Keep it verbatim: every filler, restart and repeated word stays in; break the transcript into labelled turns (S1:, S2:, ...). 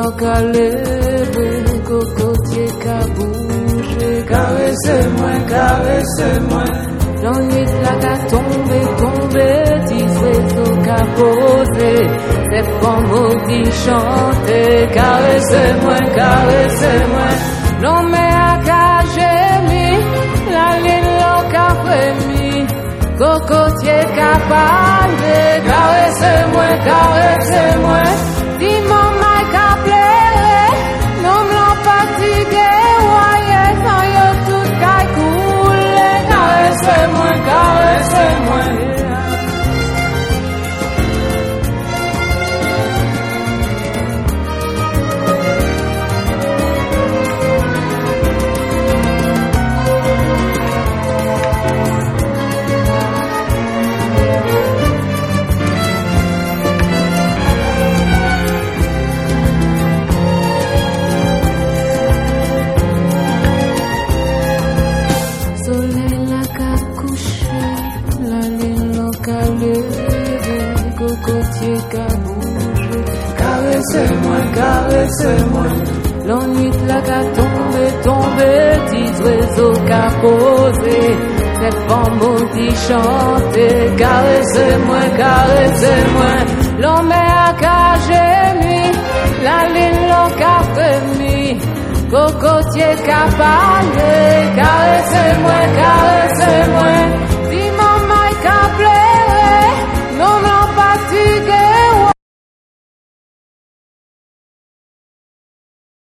S1: ka levé, cocotier ka bougé.
S2: Caressez-moi, caressez-moi.
S1: L'ennui la ka tombé, tombé, dix oiseaux ka posé. Des femmes maudits chanter. Caressez-moi, caressez-moi. L'homme a ka gémi, la ligne ka frémi. Cocotier ka parlé. Caressez-moi, caressez-moi. Dis-moi ma ka plaire. Non m'l'en fatigué, voyez, non yo tout ka coulé.
S2: Caressez-moi, caressez-moi.
S1: Cocotier ka bougé.
S2: Caressez-moi, caressez-moi.
S1: L'ennui la ka tombé, tombé, dix oiseaux ka posé. Des femmes maudits chanter. Caressez-moi, caressez-moi. L'homme a ka gémi, la ligne ka frémi. Cocotier ka parlé. Caressez-moi, caressez-moi.